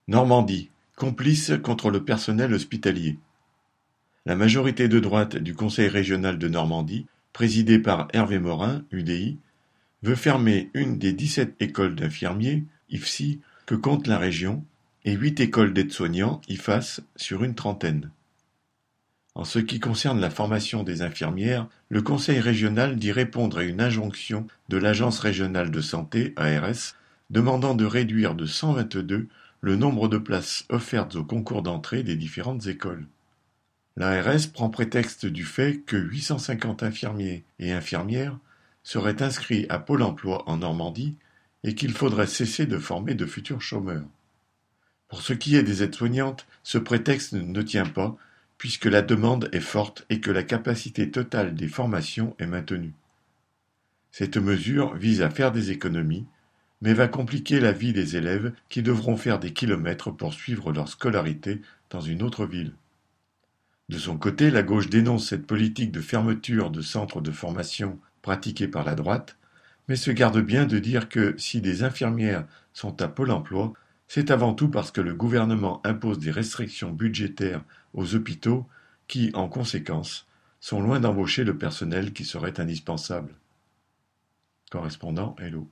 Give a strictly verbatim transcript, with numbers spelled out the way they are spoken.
Normandie, complice contre le personnel hospitalier. La majorité de droite du Conseil régional de Normandie, présidée par Hervé Morin, U D I, veut fermer une des dix-sept écoles d'infirmiers, I F S I, que compte la région, et huit écoles d'aides-soignants, I F A S, sur une trentaine. En ce qui concerne la formation des infirmières, le Conseil régional dit répondre à une injonction de l'Agence régionale de santé, A R S, demandant de réduire de cent vingt-deux le nombre de places offertes au concours d'entrée des différentes écoles. L'A R S prend prétexte du fait que huit cent cinquante infirmiers et infirmières seraient inscrits à Pôle emploi en Normandie et qu'il faudrait cesser de former de futurs chômeurs. Pour ce qui est des aides-soignantes, ce prétexte ne tient pas puisque la demande est forte et que la capacité totale des formations est maintenue. Cette mesure vise à faire des économies, mais va compliquer la vie des élèves qui devront faire des kilomètres pour suivre leur scolarité dans une autre ville. De son côté, la gauche dénonce cette politique de fermeture de centres de formation pratiquée par la droite, mais se garde bien de dire que si des infirmières sont à Pôle emploi, c'est avant tout parce que le gouvernement impose des restrictions budgétaires aux hôpitaux qui, en conséquence, sont loin d'embaucher le personnel qui serait indispensable. Correspondant Hello.